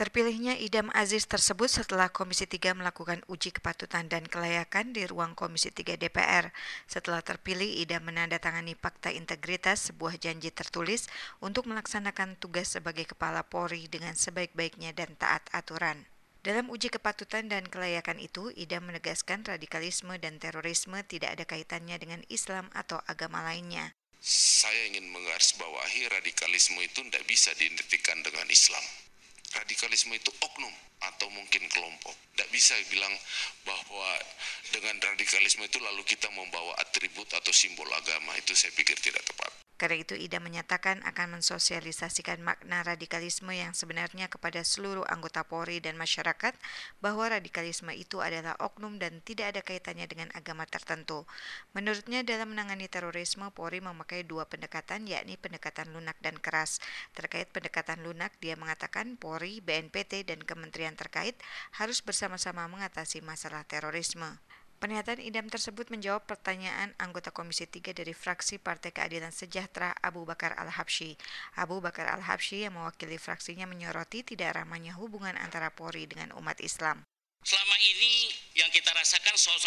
Terpilihnya Idam Aziz tersebut setelah Komisi 3 melakukan uji kepatutan dan kelayakan di ruang Komisi 3 DPR. Setelah terpilih, Idam menandatangani Fakta Integritas, sebuah janji tertulis untuk melaksanakan tugas sebagai Kepala Polri dengan sebaik-baiknya dan taat aturan. Dalam uji kepatutan dan kelayakan itu, Idam menegaskan radikalisme dan terorisme tidak ada kaitannya dengan Islam atau agama lainnya. Saya ingin menggarisbawahi radikalisme itu tidak bisa diidentikan dengan Islam. Radikalisme itu oknum atau mungkin kelompok. Tidak bisa bilang bahwa dengan radikalisme itu lalu kita membawa atribut atau simbol agama. Itu saya pikir tidak tepat. Karena itu Idam menyatakan akan mensosialisasikan makna radikalisme yang sebenarnya kepada seluruh anggota Polri dan masyarakat bahwa radikalisme itu adalah oknum dan tidak ada kaitannya dengan agama tertentu. Menurutnya dalam menangani terorisme Polri memakai dua pendekatan, yakni pendekatan lunak dan keras. Terkait pendekatan lunak, dia mengatakan Polri, BNPT, dan kementerian terkait harus bersama-sama mengatasi masalah terorisme. Pernyataan Idam tersebut menjawab pertanyaan anggota Komisi 3 dari fraksi Partai Keadilan Sejahtera Abu Bakar Al-Habsyi. Abu Bakar Al-Habsyi yang mewakili fraksinya menyoroti tidak ramahnya hubungan antara Polri dengan umat Islam. Selama ini yang kita rasakan soal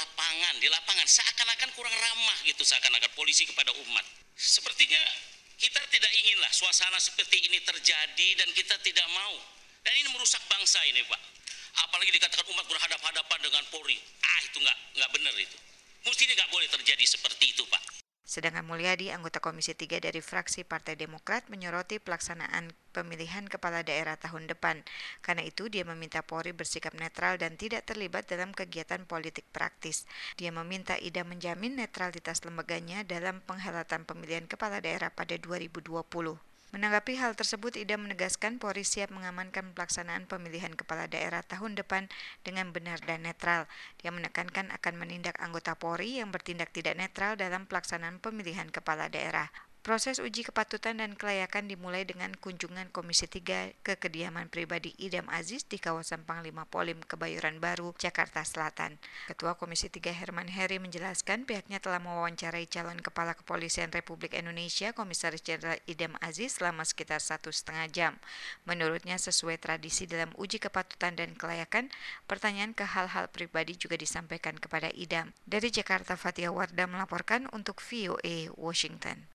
di lapangan seakan-akan kurang ramah gitu, seakan-akan polisi kepada umat. Sepertinya kita tidak inginlah suasana seperti ini terjadi dan kita tidak mau. Dan ini merusak bangsa ini, Pak. Apalagi dikatakan umat berhadapan-hadapan dengan Polri. Itu nggak benar itu. Mestinya nggak boleh terjadi seperti itu, Pak. Sedangkan Mulyadi, anggota Komisi 3 dari fraksi Partai Demokrat, menyoroti pelaksanaan pemilihan kepala daerah tahun depan. Karena itu, dia meminta Polri bersikap netral dan tidak terlibat dalam kegiatan politik praktis. Dia meminta Idam menjamin netralitas lembaganya dalam penghelatan pemilihan kepala daerah pada 2020. Menanggapi hal tersebut, Idam menegaskan Polri siap mengamankan pelaksanaan pemilihan kepala daerah tahun depan dengan benar dan netral. Dia menekankan akan menindak anggota Polri yang bertindak tidak netral dalam pelaksanaan pemilihan kepala daerah. Proses uji kepatutan dan kelayakan dimulai dengan kunjungan Komisi 3 ke kediaman pribadi Idam Aziz di kawasan Panglima Polim, Kebayoran Baru, Jakarta Selatan. Ketua Komisi 3 Herman Heri menjelaskan pihaknya telah mewawancarai calon Kepala Kepolisian Republik Indonesia Komisaris Jenderal Idam Aziz selama sekitar 1,5 jam. Menurutnya sesuai tradisi dalam uji kepatutan dan kelayakan, pertanyaan ke hal-hal pribadi juga disampaikan kepada Idam. Dari Jakarta, Fatia Wardah melaporkan untuk VOA Washington.